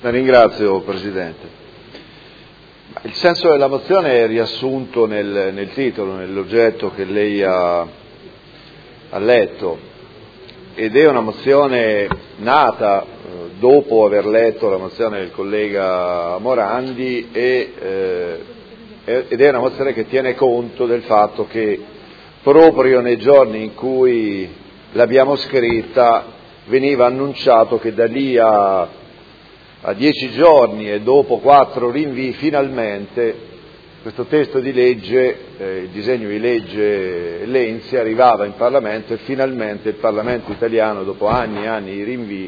La ringrazio, Presidente. Il senso della mozione è riassunto nel titolo, nell'oggetto che lei ha letto, ed è una mozione nata dopo aver letto la mozione del collega Morandi ed è una mozione che tiene conto del fatto che proprio nei giorni in cui l'abbiamo scritta veniva annunciato che da lì a 10 giorni e dopo 4 rinvii finalmente questo testo di legge, il disegno di legge Lenzi, arrivava in Parlamento e finalmente il Parlamento italiano, dopo anni e anni di rinvii,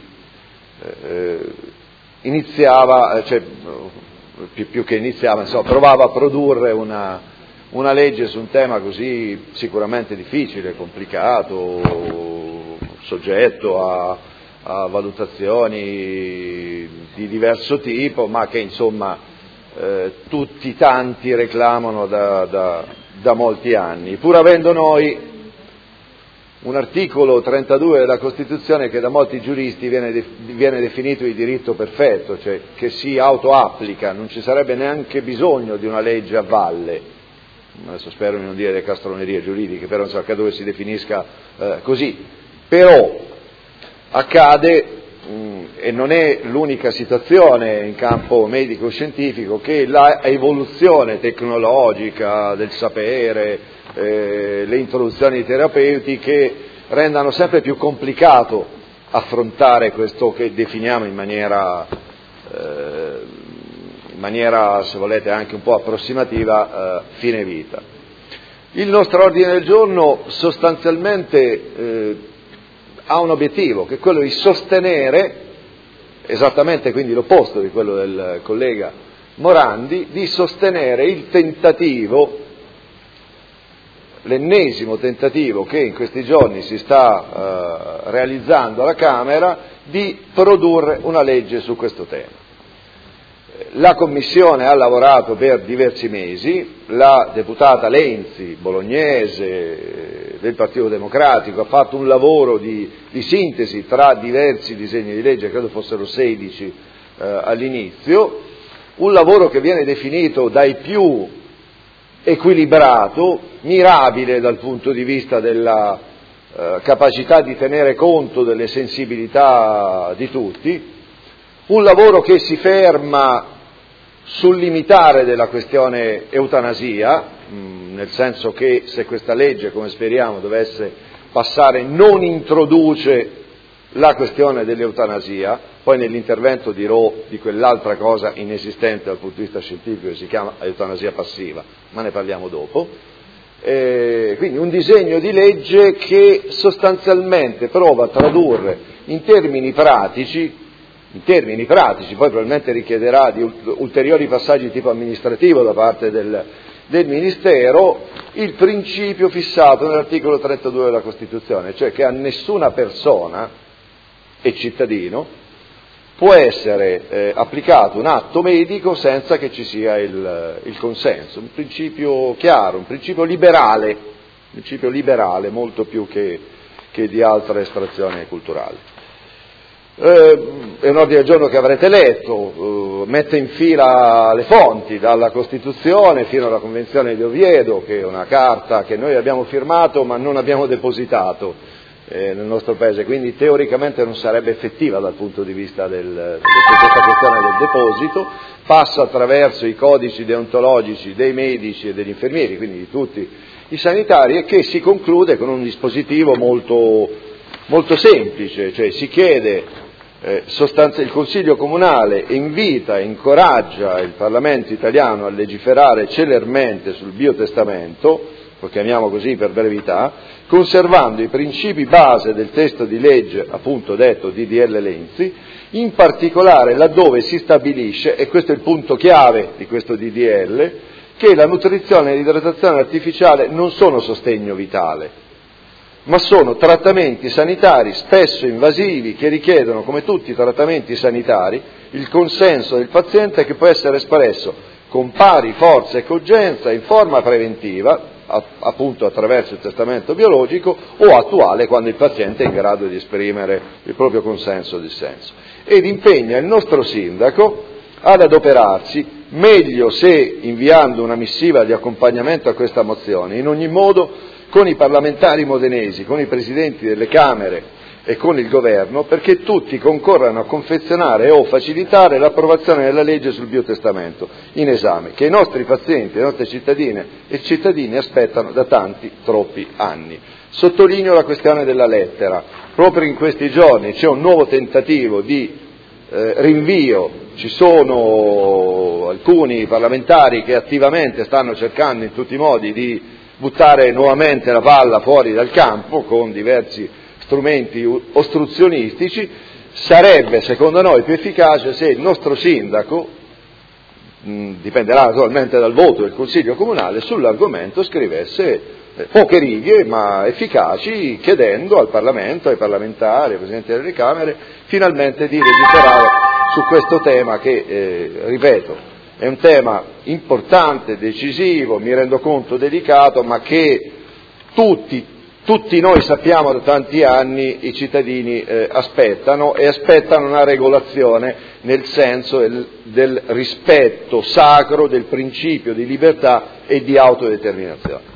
iniziava, cioè più che iniziava, insomma, provava a produrre una legge su un tema così sicuramente difficile, complicato, soggetto a valutazioni di diverso tipo, ma che insomma tutti tanti reclamano da molti anni, pur avendo noi un articolo 32 della Costituzione che da molti giuristi viene definito di diritto perfetto, cioè che si autoapplica, non ci sarebbe neanche bisogno di una legge a valle. Adesso spero di non dire castronerie giuridiche, però insomma, credo che si definisca così. Però accade, e non è l'unica situazione in campo medico-scientifico, che la evoluzione tecnologica del sapere, le introduzioni terapeutiche rendano sempre più complicato affrontare questo che definiamo in maniera, se volete, anche un po' approssimativa, fine vita. Il nostro ordine del giorno sostanzialmente ha un obiettivo, che è quello di sostenere, esattamente quindi l'opposto di quello del collega Morandi, di sostenere il tentativo, l'ennesimo tentativo che in questi giorni si sta realizzando alla Camera di produrre una legge su questo tema. La Commissione ha lavorato per diversi mesi, la deputata Lenzi, bolognese, del Partito Democratico, ha fatto un lavoro di sintesi tra diversi disegni di legge, credo fossero 16 all'inizio, un lavoro che viene definito dai più equilibrato, mirabile dal punto di vista della capacità di tenere conto delle sensibilità di tutti, un lavoro che si ferma sul limitare della questione eutanasia, nel senso che se questa legge, come speriamo, dovesse passare, non introduce la questione dell'eutanasia. Poi nell'intervento dirò di quell'altra cosa inesistente dal punto di vista scientifico che si chiama eutanasia passiva, ma ne parliamo dopo. Quindi un disegno di legge che sostanzialmente prova a tradurre in termini pratici, poi probabilmente richiederà di ulteriori passaggi di tipo amministrativo da parte del Ministero, il principio fissato nell'articolo 32 della Costituzione, cioè che a nessuna persona e cittadino può essere applicato un atto medico senza che ci sia il consenso, un principio chiaro, un principio liberale molto più che di altra estrazione culturale. È un ordine del giorno che avrete letto, mette in fila le fonti, dalla Costituzione fino alla Convenzione di Oviedo, che è una carta che noi abbiamo firmato ma non abbiamo depositato nel nostro Paese, quindi teoricamente non sarebbe effettiva dal punto di vista di questa questione del deposito, passa attraverso i codici deontologici dei medici e degli infermieri, quindi di tutti i sanitari, e che si conclude con un dispositivo molto semplice, cioè si chiede il Consiglio Comunale invita e incoraggia il Parlamento italiano a legiferare celermente sul biotestamento, lo chiamiamo così per brevità, conservando i principi base del testo di legge, appunto detto DDL Lenzi, in particolare laddove si stabilisce, e questo è il punto chiave di questo DDL, che la nutrizione e l'idratazione artificiale non sono sostegno vitale, ma sono trattamenti sanitari spesso invasivi che richiedono, come tutti i trattamenti sanitari, il consenso del paziente, che può essere espresso con pari forza e cogenza in forma preventiva, appunto attraverso il testamento biologico, o attuale quando il paziente è in grado di esprimere il proprio consenso o dissenso. Ed impegna il nostro sindaco ad adoperarsi, meglio se inviando una missiva di accompagnamento a questa mozione, in ogni modo con i parlamentari modenesi, con i presidenti delle Camere e con il governo, perché tutti concorrano a confezionare o facilitare l'approvazione della legge sul biotestamento in esame, che i nostri pazienti, le nostre cittadine e cittadini aspettano da tanti, troppi anni. Sottolineo la questione della lettera. Proprio in questi giorni c'è un nuovo tentativo di rinvio, ci sono alcuni parlamentari che attivamente stanno cercando in tutti i modi di buttare nuovamente la palla fuori dal campo con diversi strumenti ostruzionistici. Sarebbe secondo noi più efficace se il nostro sindaco, dipenderà naturalmente dal voto del Consiglio Comunale, sull'argomento scrivesse poche righe ma efficaci, chiedendo al Parlamento, ai parlamentari, ai Presidenti delle Camere, finalmente di legiferare su questo tema che, ripeto, è un tema importante, decisivo, mi rendo conto delicato, ma che tutti noi sappiamo da tanti anni i cittadini aspettano, e aspettano una regolazione nel senso del rispetto sacro del principio di libertà e di autodeterminazione.